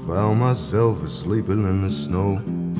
found myself asleeping in the snow.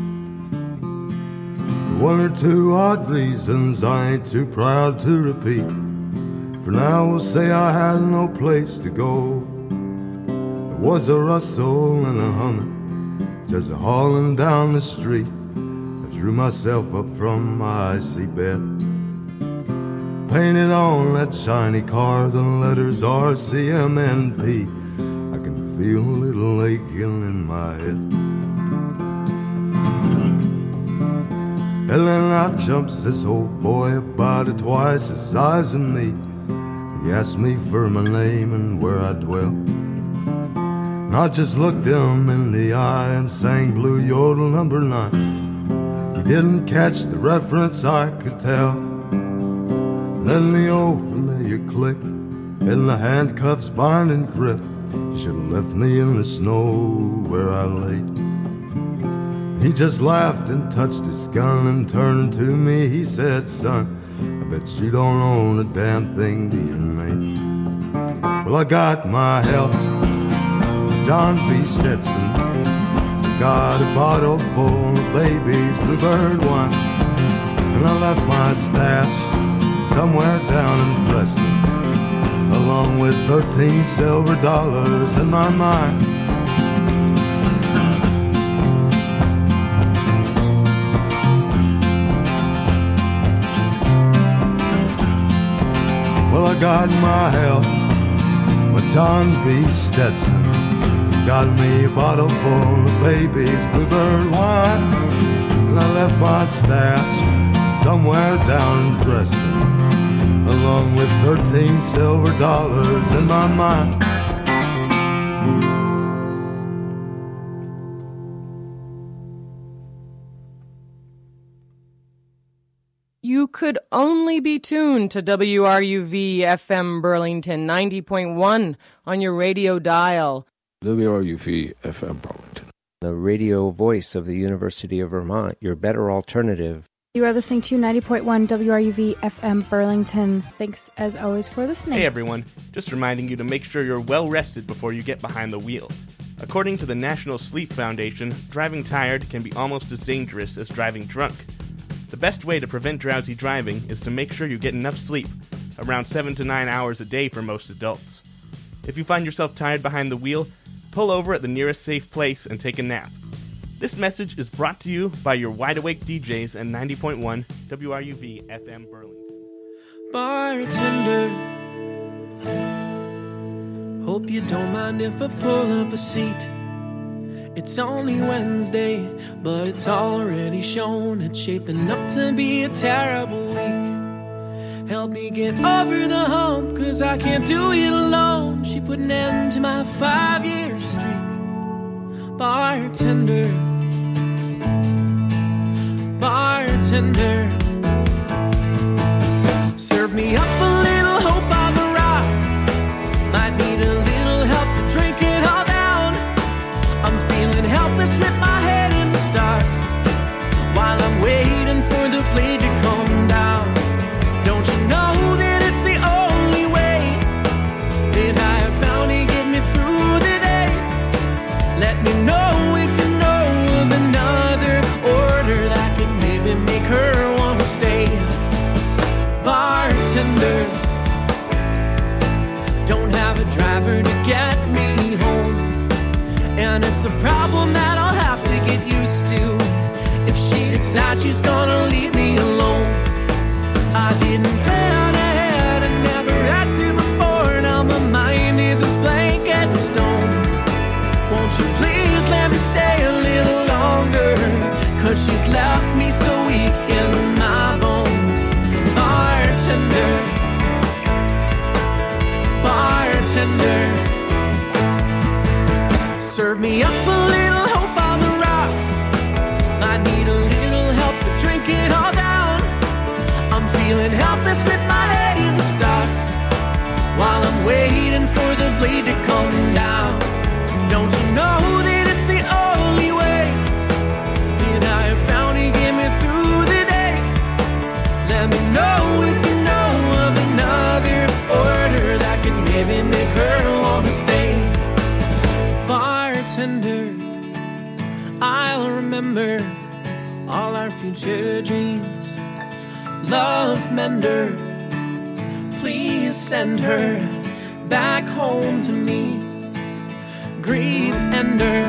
For one or two odd reasons I ain't too proud to repeat. For now we'll say I had no place to go. There was a rustle and a humming, just a hauling down the street. I drew myself up from my icy bed. Painted on that shiny car, the letters RCMNP. I can feel a little aching in my head. And then out jumps this old boy about twice the size of me. He asked me for my name and where I dwell. And I just looked him in the eye and sang Blue Yodel number 9. He didn't catch the reference, I could tell. Then the old familiar click and the handcuffs binding grip. He should have left me in the snow where I lay. He just laughed and touched his gun and turned to me. He said, son, I bet you don't own a damn thing to your name. Well, I got my health, John B. Stetson. Got a bottle full of baby's bluebird wine. And I left my stash somewhere down in Preston, along with 13 silver dollars in my mind. Well, I got my health, my John B. Stetson. Got me a bottle full of baby's bluebird wine. And I left my stash somewhere down in Preston, along with 13 silver dollars in my mind. You could only be tuned to WRUV FM Burlington 90.1 on your radio dial. WRUV FM Burlington, the radio voice of the University of Vermont, your better alternative. You are listening to 90.1 WRUV FM Burlington. Thanks, as always, for listening. Hey, everyone. Just reminding you to make sure you're well rested before you get behind the wheel. According to the National Sleep Foundation, driving tired can be almost as dangerous as driving drunk. The best way to prevent drowsy driving is to make sure you get enough sleep, around 7 to 9 hours a day for most adults. If you find yourself tired behind the wheel, pull over at the nearest safe place and take a nap. This message is brought to you by your wide-awake DJs at 90.1 WRUV FM Burlington. Bartender, hope you don't mind if I pull up a seat. It's only Wednesday, but it's already shown it's shaping up to be a terrible week. Help me get over the hump, 'cause I can't do it alone. She put an end to my 5-year streak. Bartender, bartender, serve me up a little hope on the rocks. Might need a little help to drink it all down. I'm feeling helpless with my head in the stocks, while I'm waiting for the blade to come down. Don't you know that it's the only way that I have found to get me through the day? Let me know if you know of another order that could maybe make her want to stay. Bartender, don't have a driver to get me home, and it's a problem that I'll have to get used to if she decides she's gonna leave me alone. I didn't plan ahead, I never had to before. Now my mind is as blank as a stone. Won't you please let me stay a little longer, 'cause she's left me so weak in my bones. Bartender, bartender, serve me up a little hope on the rocks. I need a little help to drink it all down. I'm feeling helpless with my head in the stocks, while I'm waiting for the blade to come down. Don't you know that it's the only way that I have found to get me through the day? Let me know if you know of another order that could maybe make her want to stay. Bartender, Bartender, I'll remember all our future dreams. Love mender, please send her back home to me. Grief ender,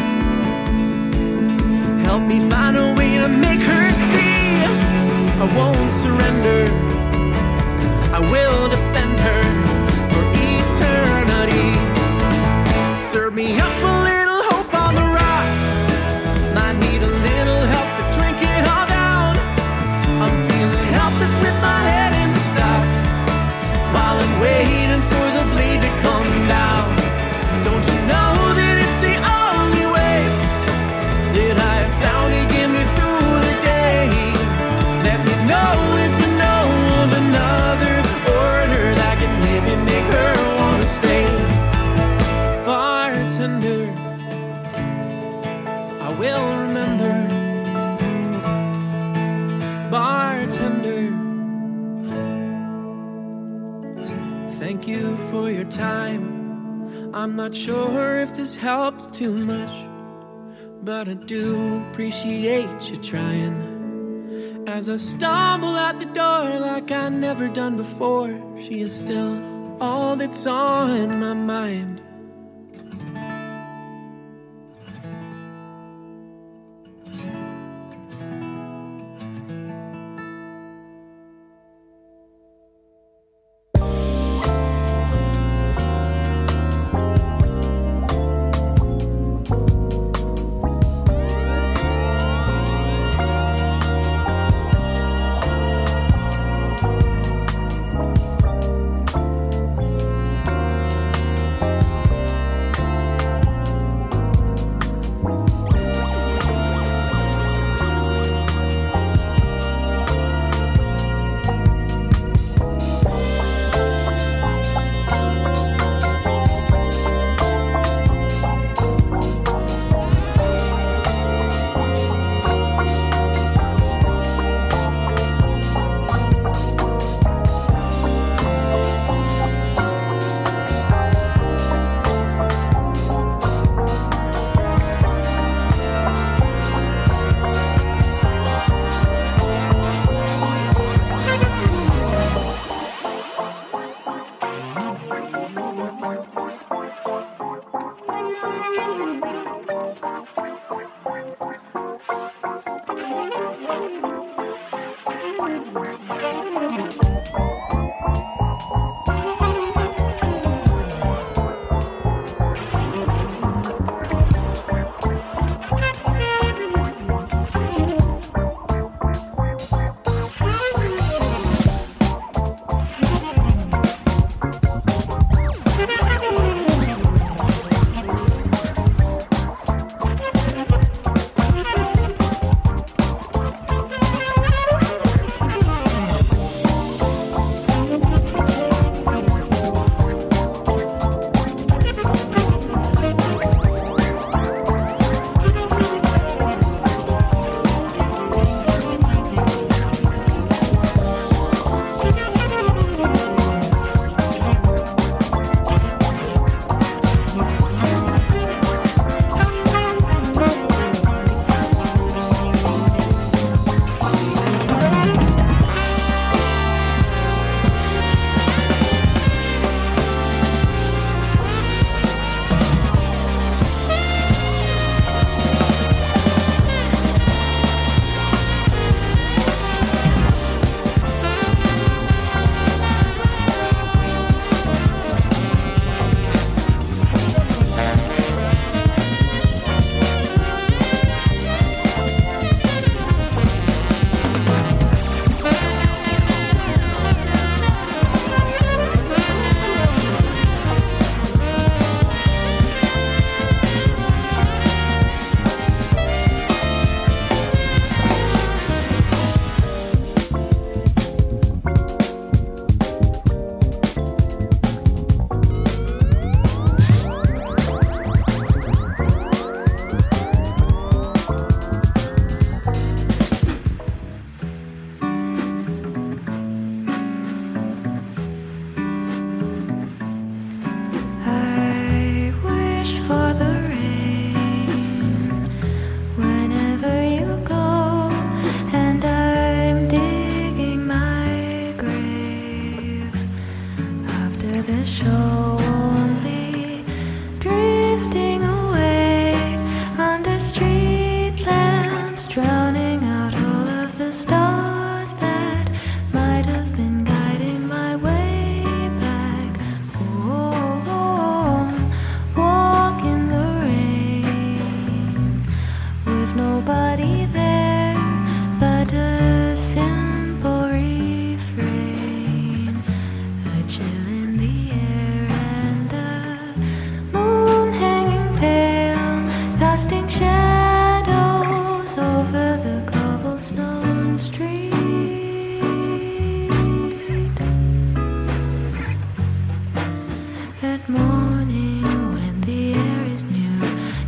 help me find a way to make her see I won't surrender. I will defend her for eternity. Serve me up a little hope on the rocks. Might need a little help to drink it all down. I'm feeling helpless with my head in the stocks while I'm waiting for the blade to come down. Don't you know that it's the only way that I have found to get me through the day? Let me know if you know of another order that can maybe make her wanna stay. Bartender, I will remember. Bartender, thank you for your time. I'm not sure if this helped too much, but I do appreciate you trying. As I stumble out the door like I never done before, she is still all that's on my mind.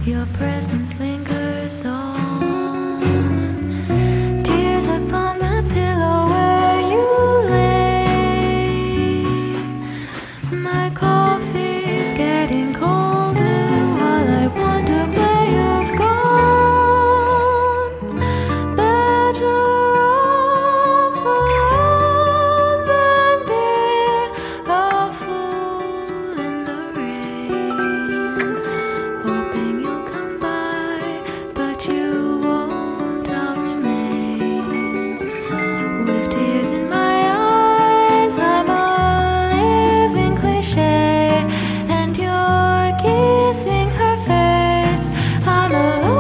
Your presence lingers on. Tears upon the pillow where you lay. My coffee's getting colder while I wonder where you've gone. Better off alone than be a fool in the rain. Hoping you'll come by, but you won't, I'll remain. With tears in my eyes, I'm a living cliche, and you're kissing her face. I'm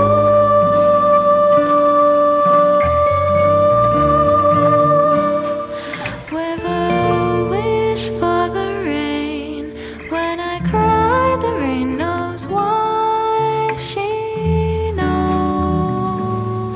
alone with a wish for the rain. When I cry, the rain knows why she knows.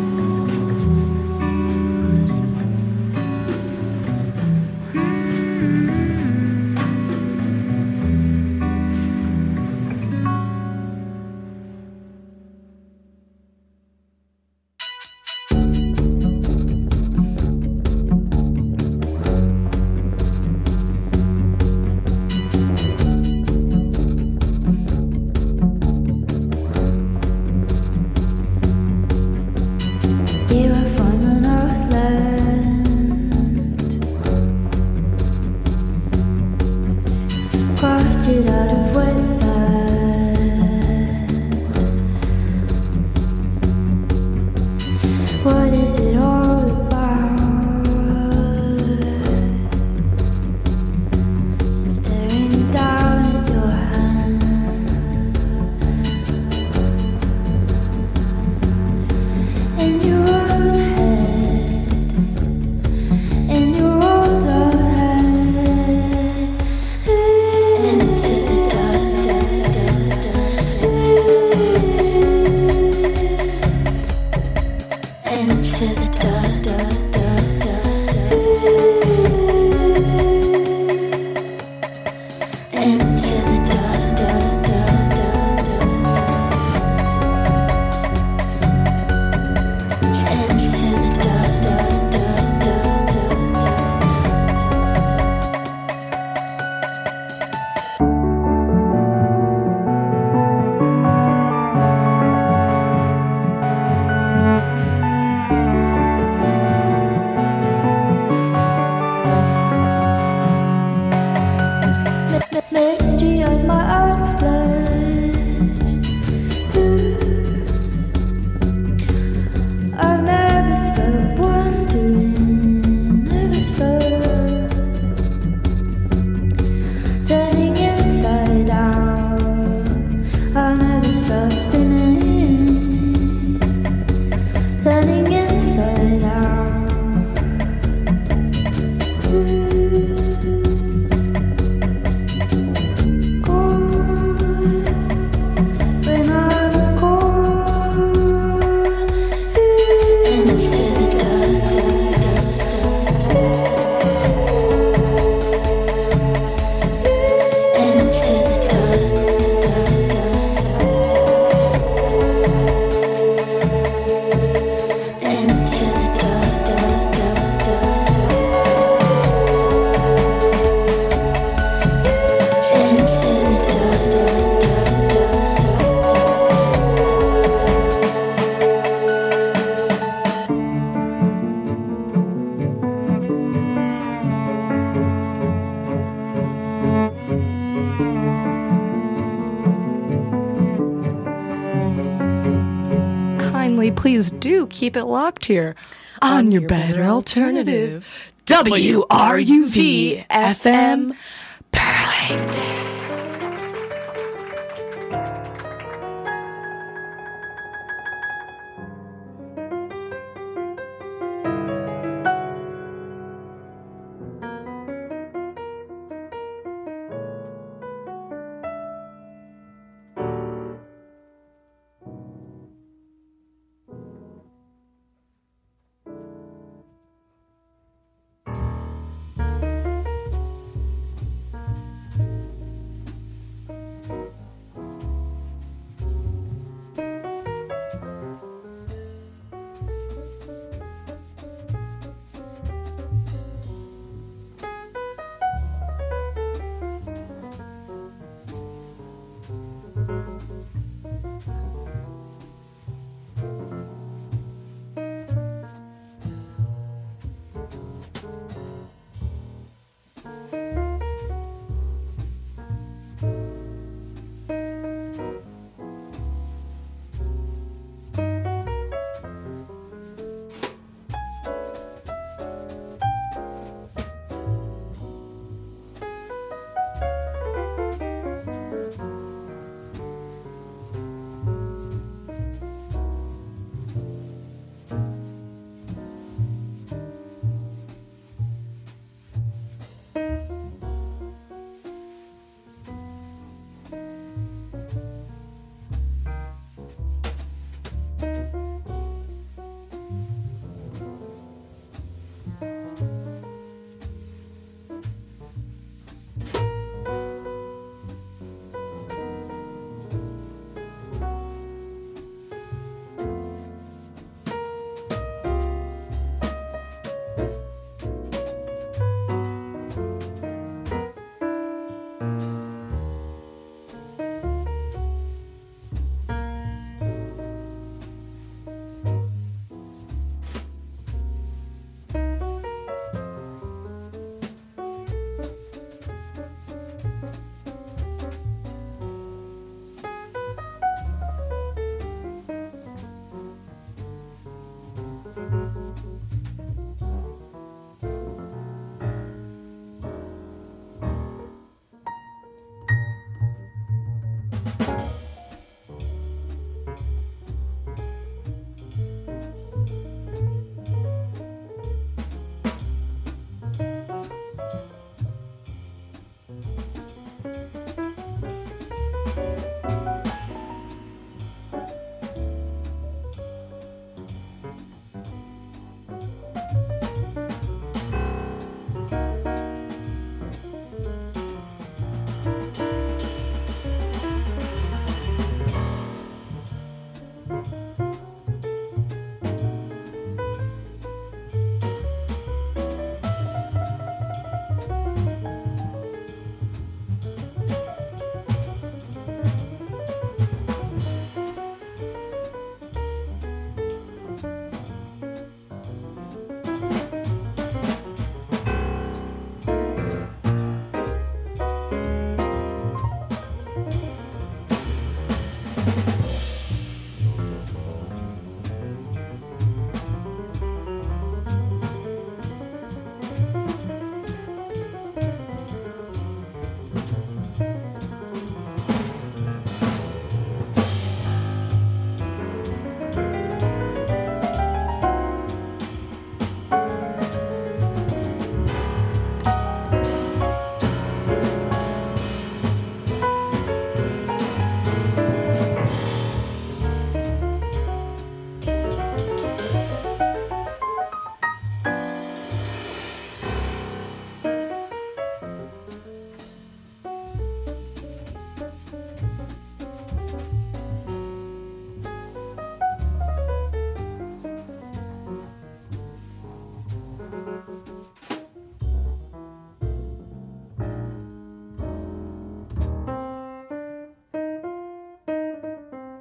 You are from an earthland, crafted out of wet sand. What is it all about? Staring down at your hands. In your own head, in your own love head, into the into the into mystery of my own flesh. I'll never stop wondering, never stop turning inside out. I'll never stop spinning, turning inside out. When I'm cold into the Kindly, please do keep it locked here on your better alternative. WRUV FM Burlington.